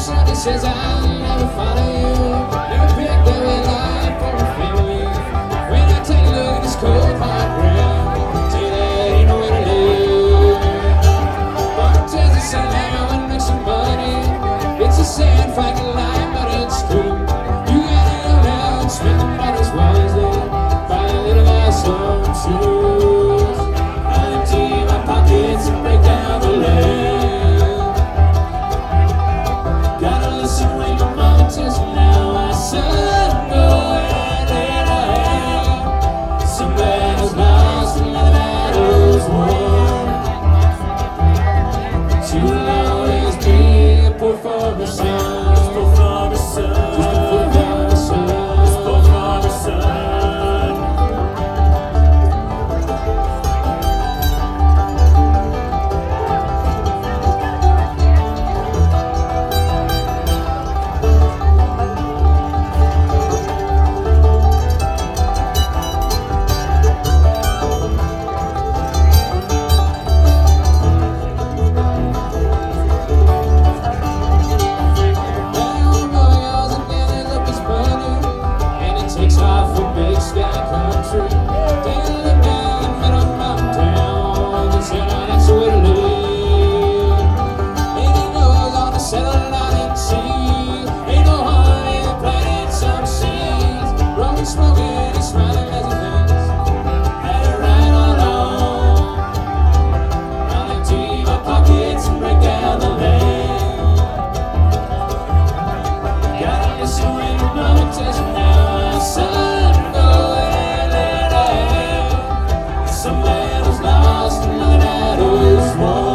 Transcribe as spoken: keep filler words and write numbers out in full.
Somebody says I'll never follow you, never pick the way life for a family. When I take a look at this cold hard ground, tell you that ain't nowhere to live. Bartends the sunlight on make some money. It's a sad fighting life, but it's true. You gotta go now and spend the dollars wisely. Buy a little house on shoes. I'll empty my pockets and break down the land. When your mama tells you now, my son, go and lay a hand. Somebody's lost and the battle's won. Too long as being a poor farmer's son. Just poor farmer's son. Just a poor farmer's son. Just poor farmer's son. Some man who's lost and the battle's won.